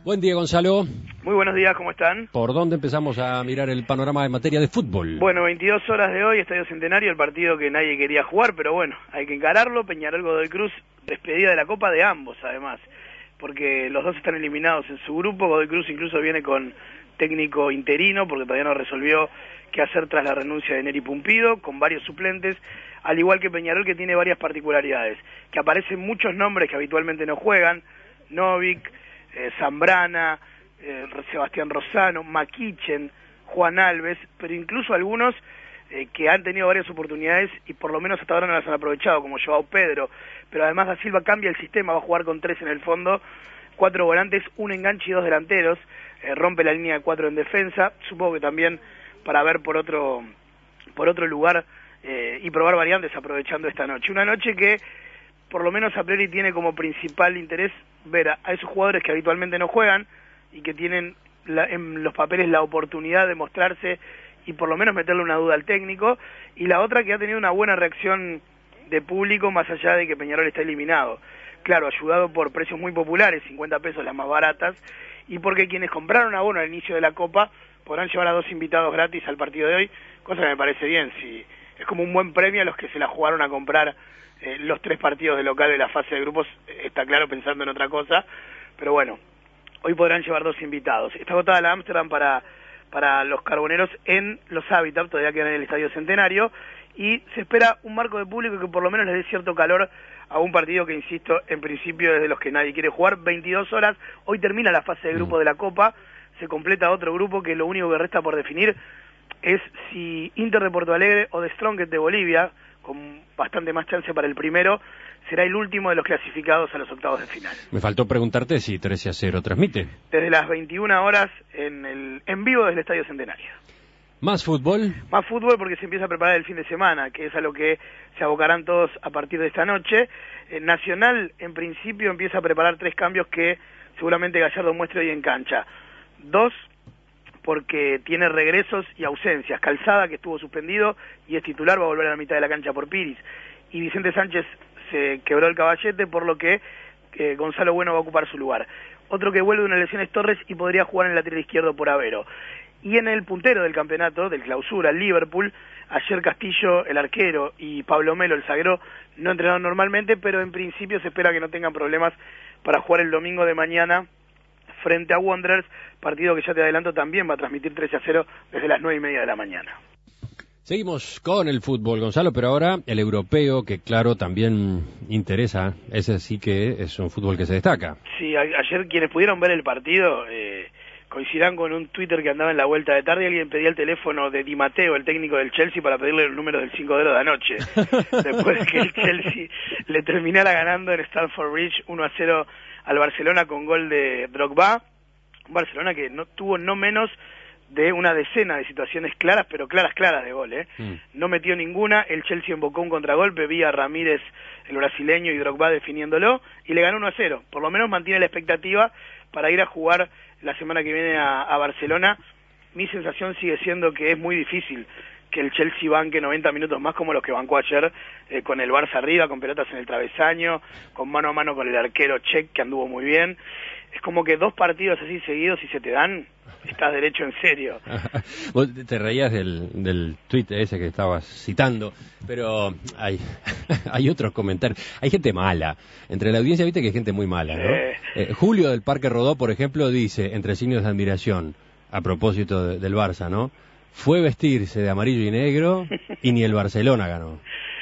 Buen día, Gonzalo. Muy buenos días, ¿cómo están? ¿Por dónde empezamos a mirar el panorama en materia de fútbol? Bueno, 22 horas de hoy, Estadio Centenario, el partido que nadie quería jugar, pero bueno, hay que encararlo. Peñarol Godoy Cruz, despedida de la Copa de ambos, además, porque los dos están eliminados en su grupo. Godoy Cruz incluso viene con técnico interino, porque todavía no resolvió qué hacer tras la renuncia de Neri Pumpido, con varios suplentes, al igual que Peñarol, que tiene varias particularidades, que aparecen muchos nombres que habitualmente no juegan: Novik, Zambrana, Sebastián Rosano, Maquichen, Juan Alves, pero incluso algunos que han tenido varias oportunidades y por lo menos hasta ahora no las han aprovechado, como Joao Pedro. Pero además Da Silva cambia el sistema, va a jugar con 3 en el fondo, 4 volantes, un enganche y 2 delanteros, rompe la línea de 4 en defensa, supongo que también para ver por otro lugar y probar variantes aprovechando esta noche. Una noche que por lo menos a priori tiene como principal interés ver a esos jugadores que habitualmente no juegan y que tienen en los papeles la oportunidad de mostrarse y por lo menos meterle una duda al técnico, y la otra que ha tenido una buena reacción de público más allá de que Peñarol está eliminado. Claro, ayudado por precios muy populares, 50 pesos las más baratas, y porque quienes compraron abono al inicio de la Copa podrán llevar a 2 invitados gratis al partido de hoy, cosa que me parece bien. Si es como un buen premio a los que se la jugaron a comprar los 3 partidos de local de la fase de grupos, está claro, pensando en otra cosa, pero bueno, hoy podrán llevar 2 invitados. Está agotada la Amsterdam para los carboneros en los Habitat, todavía quedan en el Estadio Centenario, y se espera un marco de público que por lo menos les dé cierto calor a un partido que, insisto, en principio es de los que nadie quiere jugar. 22 horas, hoy termina la fase de grupo de la Copa, se completa otro grupo que lo único que resta por definir es si Inter de Porto Alegre o The Strongest de Bolivia, con bastante más chance para el primero, será el último de los clasificados a los octavos de final. Me faltó preguntarte si 13-0 transmite. Desde las 21 horas en vivo desde el Estadio Centenario. ¿Más fútbol? Más fútbol porque se empieza a preparar el fin de semana, que es a lo que se abocarán todos a partir de esta noche. Nacional, en principio, empieza a preparar 3 cambios que seguramente Gallardo muestre hoy en cancha. 2 porque tiene regresos y ausencias. Calzada, que estuvo suspendido y es titular, va a volver a la mitad de la cancha por Piris. Y Vicente Sánchez se quebró el caballete, por lo que Gonzalo Bueno va a ocupar su lugar. Otro que vuelve de una lesión es Torres y podría jugar en el lateral izquierdo por Avero. Y en el puntero del campeonato, del clausura, el Liverpool, ayer Castillo, el arquero, y Pablo Melo, el zaguero, no entrenaron normalmente, pero en principio se espera que no tengan problemas para jugar el domingo de mañana frente a Wanderers, partido que ya te adelanto también va a transmitir 13-0 desde las 9:30 de la mañana. Seguimos con el fútbol, Gonzalo, pero ahora el europeo, que claro, también interesa. Ese sí que es un fútbol que se destaca. Sí, ayer quienes pudieron ver el partido coincidirán con un Twitter que andaba en la vuelta de tarde. Alguien pedía el teléfono de Di Matteo, el técnico del Chelsea, para pedirle los números del 5-0 de anoche, después de que el Chelsea le terminara ganando en Stamford Bridge 1-0 al Barcelona con gol de Drogba. Un Barcelona que no tuvo no menos de una decena de situaciones claras, pero claras de gol, No metió ninguna. El Chelsea embocó un contragolpe vía Ramírez, el brasileño, y Drogba definiéndolo, y le ganó 1-0. Por lo menos mantiene la expectativa para ir a jugar la semana que viene a Barcelona. Mi sensación sigue siendo que es muy difícil que el Chelsea banque 90 minutos más como los que bancó ayer, con el Barça arriba, con pelotas en el travesaño, con mano a mano con el arquero Čech, que anduvo muy bien. Es como que 2 partidos así seguidos, si se te dan, estás derecho en serio. Vos te reías del tuit ese que estabas citando, pero hay otros comentarios. Hay gente mala. Entre la audiencia, viste que hay gente muy mala, ¿no? Julio del Parque Rodó, por ejemplo, dice, entre signos de admiración, a propósito del Barça, ¿no? Fue vestirse de amarillo y negro y ni el Barcelona ganó.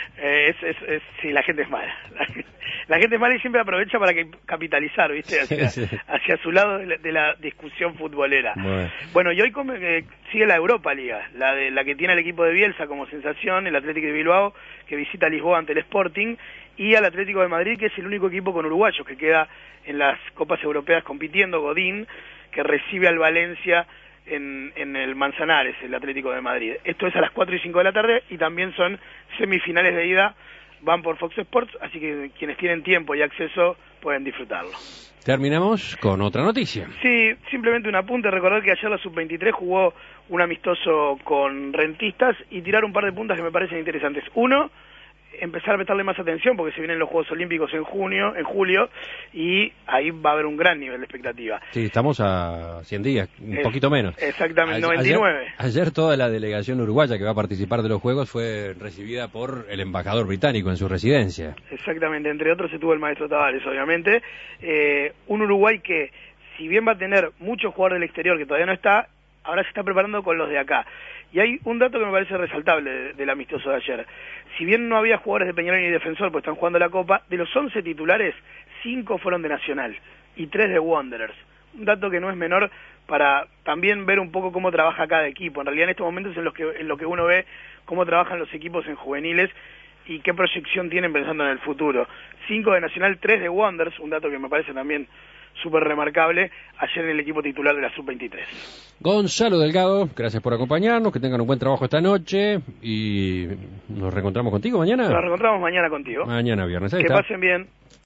Sí, la gente es mala. La gente es mala y siempre aprovecha para capitalizar, ¿viste? Hacia su lado de la discusión futbolera. Bueno, y hoy sigue la Europa Liga, la que tiene al equipo de Bielsa como sensación, el Atlético de Bilbao, que visita Lisboa ante el Sporting, y al Atlético de Madrid, que es el único equipo con uruguayos que queda en las Copas Europeas compitiendo, Godín, que recibe al Valencia en el Manzanares, el Atlético de Madrid. Esto es a las 4:05 de la tarde y también son semifinales de ida, van por Fox Sports, así que quienes tienen tiempo y acceso pueden disfrutarlo. Terminamos con otra noticia. Sí, simplemente un apunte, recordar que ayer la Sub-23 jugó un amistoso con Rentistas y tiraron un par de puntas que me parecen interesantes. Uno, empezar a prestarle más atención porque se vienen los Juegos Olímpicos en julio, y ahí va a haber un gran nivel de expectativa. Sí, estamos a 100 días, un poquito menos. Exactamente, 99. Ayer toda la delegación uruguaya que va a participar de los Juegos fue recibida por el embajador británico en su residencia. Exactamente, entre otros estuvo el maestro Tavares, obviamente. Un Uruguay que, si bien va a tener muchos jugadores del exterior que todavía no está, ahora se está preparando con los de acá. Y hay un dato que me parece resaltable del amistoso de ayer. Si bien no había jugadores de Peñarol ni Defensor, pues están jugando la Copa, de los 11 titulares, 5 fueron de Nacional y 3 de Wanderers. Un dato que no es menor para también ver un poco cómo trabaja cada equipo. En realidad en estos momentos en lo que uno ve cómo trabajan los equipos en juveniles y qué proyección tienen pensando en el futuro. 5 de Nacional, 3 de Wanderers, un dato que me parece también súper remarcable, ayer en el equipo titular de la Sub-23. Gonzalo Delgado, gracias por acompañarnos, que tengan un buen trabajo esta noche y nos reencontramos contigo mañana. Nos reencontramos mañana contigo. Mañana viernes. Ahí que está. pasen bien.